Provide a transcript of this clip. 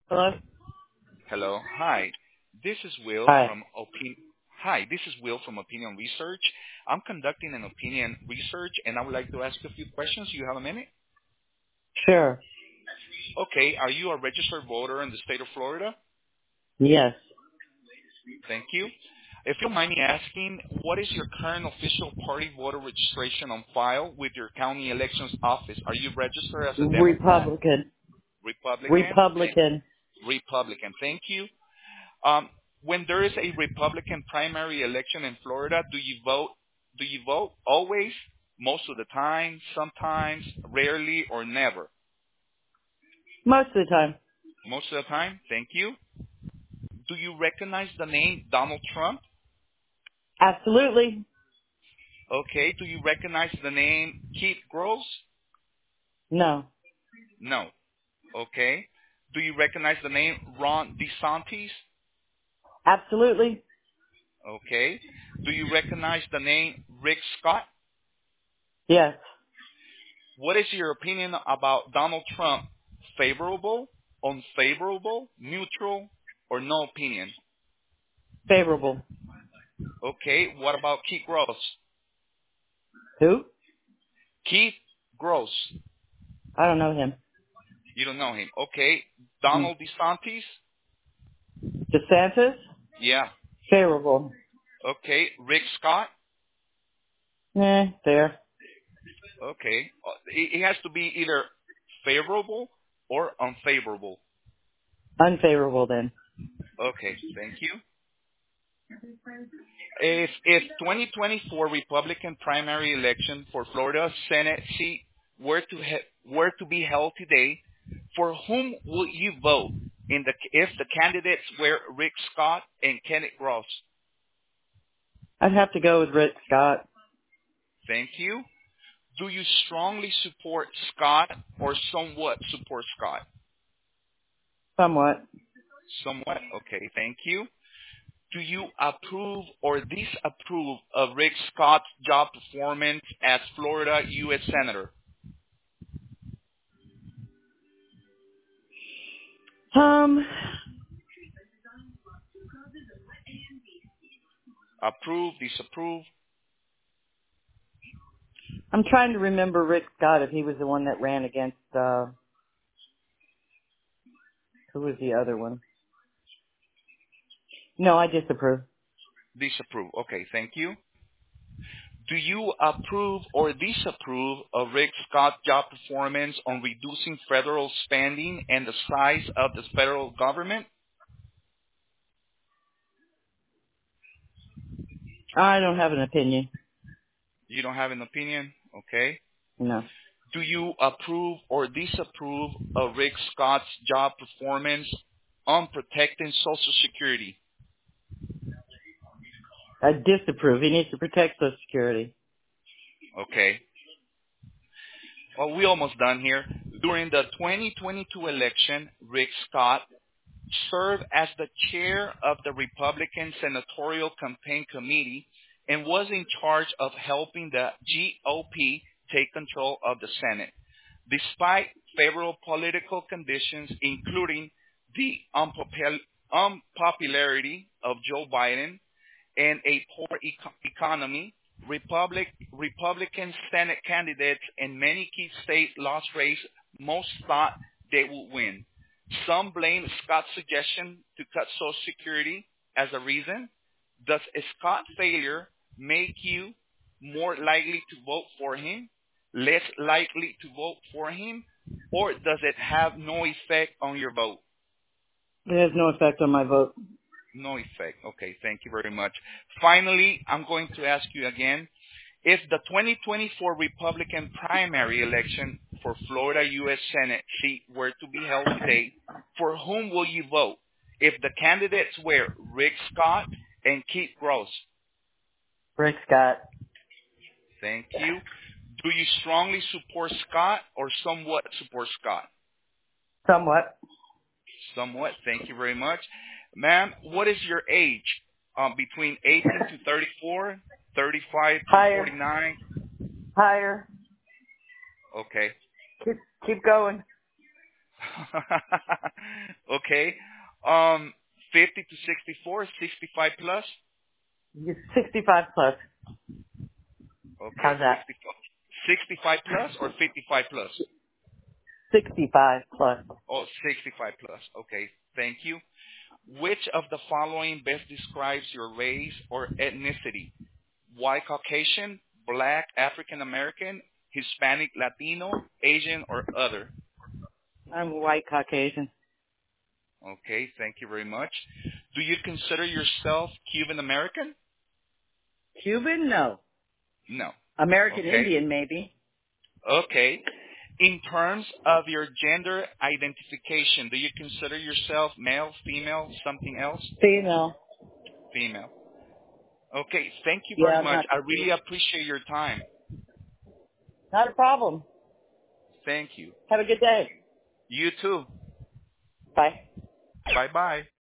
Hello? Hello. Hi. This is Will Hi. from Hi, this is Will from Opinion Research. I'm conducting an opinion research, and I would like to ask a few questions. You have a minute? Sure. Okay. Are you a registered voter in the state of Florida? Yes. Thank you. If you don't mind me asking, what is your current official party voter registration on file with your county elections office? Are you registered as a Democrat, Republican. Republican? Republican. Republican. Thank you. Um, when there is a Republican primary election in Florida, do you vote? Do you vote always, most of the time, sometimes, rarely, or never? Most of the time. Most of the time. Thank you. Do you recognize the name Donald Trump? Absolutely. Okay. Do you recognize the name Keith Gross? No. No. Okay. Do you recognize the name Ron DeSantis? Absolutely. Okay. Do you recognize the name Rick Scott? Yes. What is your opinion about Donald Trump? Favorable, unfavorable, neutral, or no opinion? Favorable. Okay. What about Keith Gross? Who? Keith Gross. I don't know him. You don't know him. Okay. Mm. Donald DeSantis? DeSantis? Yeah. Favorable. Okay. Rick Scott? There. Okay. It has to be either favorable or unfavorable. Unfavorable then. Okay. Thank you. If 2024 Republican primary election for Florida Senate seat were to be held today, for whom would you vote? If the candidates were Rick Scott and Kenneth Ross? I'd have to go with Rick Scott. Thank you. Do you strongly support Scott or somewhat support Scott? Somewhat. Somewhat. Okay. Thank you. Do you approve or disapprove of Rick Scott's job performance as Florida U.S. Senator? Um, Approve, disapprove? I'm trying to remember Rick Scott if he was the one that ran against, who was the other one? No, I disapprove. Disapprove. Okay, thank you. Do you approve or disapprove of Rick Scott's job performance on reducing federal spending and the size of the federal government? I don't have an opinion. You don't have an opinion? Okay. No. Do you approve or disapprove of Rick Scott's job performance on protecting Social Security? I disapprove. He needs to protect Social Security. Okay. Well, we're almost done here. During the 2022 election, Rick Scott served as the chair of the Republican Senatorial Campaign Committee and was in charge of helping the GOP take control of the Senate. Despite favorable political conditions, including the unpopularity of Joe Biden and a poor economy, Republican Senate candidates in many key states lost race most thought they would win. Some blame Scott's suggestion to cut Social Security as a reason. Does Scott's failure make you more likely to vote for him, less likely to vote for him, or does it have no effect on your vote? It has no effect on my vote. No effect. Okay, thank you very much. Finally, I'm going to ask you again, if the 2024 Republican primary election for Florida U.S. Senate seat were to be held today, for whom will you vote? If the candidates were Rick Scott and Keith Gross? Rick Scott. Thank you. Do you strongly support Scott or somewhat support Scott? Somewhat. Somewhat. Thank you very much. Ma'am, what is your age? Between 18 to 34, 35 to Higher. 49? Higher. Okay. Keep going. Okay. 50 to 64, 65 plus. 65 plus. Okay, How's that? 65 plus or 55 plus? 65 plus. Oh, 65 plus. Okay, thank you. Which of the following best describes your race or ethnicity? White Caucasian, Black African American, Hispanic Latino, Asian, or other? I'm white Caucasian. Okay, thank you very much. Do you consider yourself Cuban American? Cuban? No. No. American Okay. Indian, maybe. Okay. In terms of your gender identification, do you consider yourself male, female, something else? Female. Female. Okay, thank you Yeah, very I'm much. not. I really appreciate your time. Not a problem. Thank you. Have a good day. You too. Bye. Bye-bye.